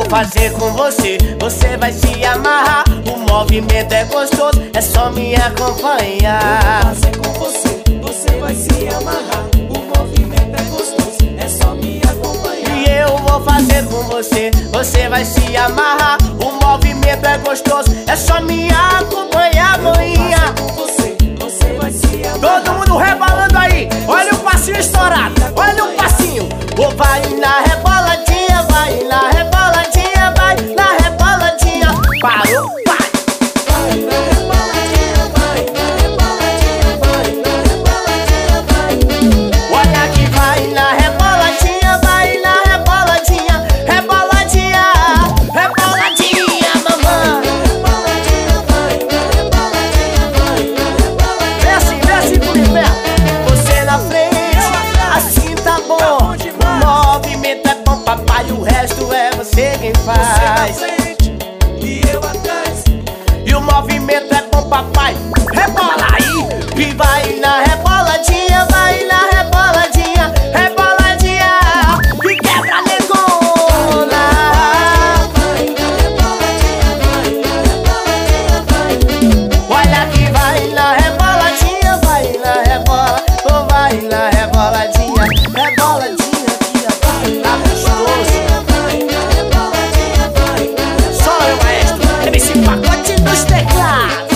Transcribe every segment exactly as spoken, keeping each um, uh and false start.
fazer com você, você vai se amarrar. O movimento é gostoso, é só me acompanhar. Eu vou fazer com você, você vai se amarrar. O movimento é gostoso, é só me acompanhar. E eu vou fazer com você, você vai se amarrar. O movimento é gostoso, é só me acompanhar, maninha. Eu vou fazer com você, você vai se amarrar. Todo mundo rebolando aí, olha o passinho estourado, olha o passinho. Ou vai na reboladinha, vai na reboladinha, vai na reboladinha. Parou, vai. Vai na reboladinha, vai na reboladinha, vai na reboladinha, vai. Olha que vai na reboladinha, vai na reboladinha, reboladinha, reboladinha, mamãe. Reboladinha, vai na reboladinha, vai na reboladinha. Vem assim, vem assim comigo, vem. Você na frente, assim tá bom. O movimento é bom, papai, o resto é você quem Você na faz. frente e eu atrás. E o movimento é bom, papai, rebola aí. E vai na reboladinha, vai na reboladinha, reboladinha. E quebra negona. Vai na reboladinha, vai na reboladinha, vai. Olha que vai na reboladinha, vai na rebola, ou vai na reboladinha, reboladinha aqui, ó. Tá gostoso. Vai na reboladinha, vai na reboladinha. Só eu, maestro, M C Pacote dos teclados.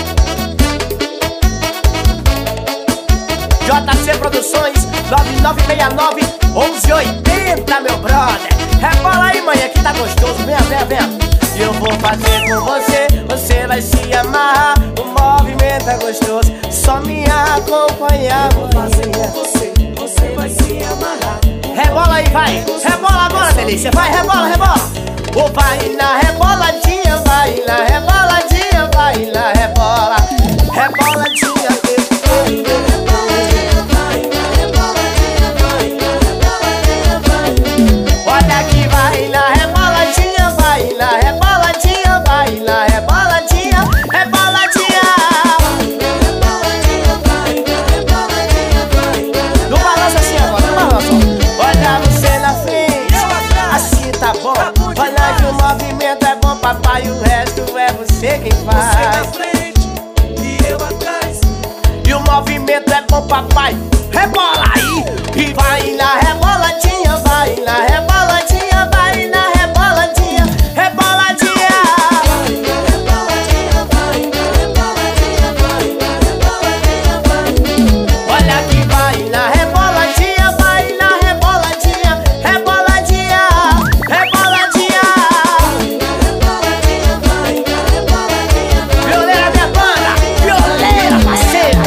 J C Produções, nove nove seis nove, onze oitenta, meu brother. Rebola aí, manhã, que tá gostoso. Venha, venha, venha. E eu vou fazer com você, você vai se amarrar. O movimento é gostoso, só me acompanhar. Vou fazer com você, você vai se amarrar. Rebola aí, vai. Rebola agora, delícia. Vai, rebola, rebola. Ou vai na reboladinha, vai na reboladinha, vai na rebola, reboladinha. Vai na reboladinha, vai na reboladinha, vai na reboladinha, vai. Olha que vai na reboladinha, vai na reboladinha, vai na reboladinha, reboladinha. Reboladinha, vai na reboladinha, vai na No balanço assim agora, no balanço. Olha você na frente, assim tá bom. Olha que o movimento é bom, papai, o resto é você quem Você na faz. frente e eu atrás. E o movimento é bom, papai, rebola aí. E vai na reboladinha, vai na reboladinha, vai na reboladinha, reboladinha. Vai na reboladinha, vai na reboladinha, vai na reboladinha, vai. Olha que vai na reboladinha, vai na reboladinha, reboladinha, reboladinha. Reboladinha, vai na reboladinha, vai. Violeira, minha banda, violeira, parceira.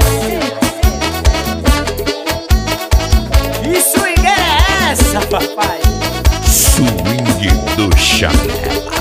E swing é essa, papai? Swing do Chapéu.